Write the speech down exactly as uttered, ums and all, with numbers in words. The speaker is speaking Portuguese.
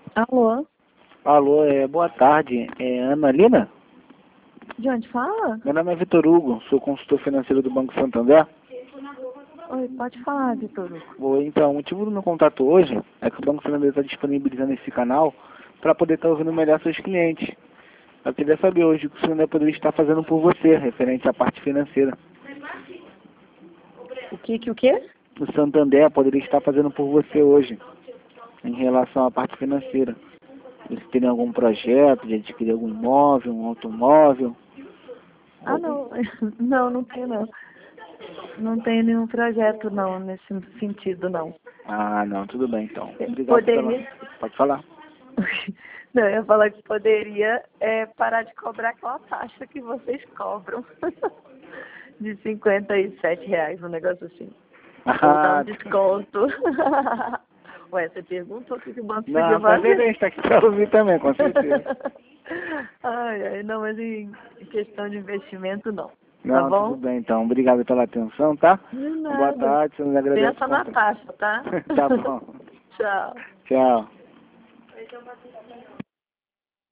Alô? Alô, é, boa tarde. É Ana Lina? De onde fala? Meu nome é Vitor Hugo, sou consultor financeiro do Banco Santander. Oi, pode falar, Vitor Hugo. Oi, então, o motivo do meu contato hoje é que o Banco Santander está disponibilizando esse canal para poder estar ouvindo melhor seus clientes. Eu queria saber hoje o que o Santander poderia estar fazendo por você, referente à parte financeira. O que, que o quê? O Santander poderia estar fazendo por você hoje, em relação à parte financeira. Você tem algum projeto de adquirir algum imóvel, um automóvel? Ah, Algum... não. Não, não tenho, não. Não tenho nenhum projeto, não, nesse sentido, não. Ah, não, tudo bem, então. Obrigado pela... Poderia... Pode falar. Não, eu ia falar que poderia é, parar de cobrar aquela taxa que vocês cobram. De cinquenta e sete reais, um negócio assim. Ou dar um Ah, desconto. Ué, você perguntou o que que o banco podia não, com certeza, a fazer? gente está aqui para ouvir também, com certeza. Ai, ai, não, mas em questão de investimento, não. Tá Não, tudo bom? bem, então. Obrigado pela atenção, tá? De Boa nada. tarde, você nos agradece o Pensa na contato. taxa, tá? Tá bom. Tchau. Tchau.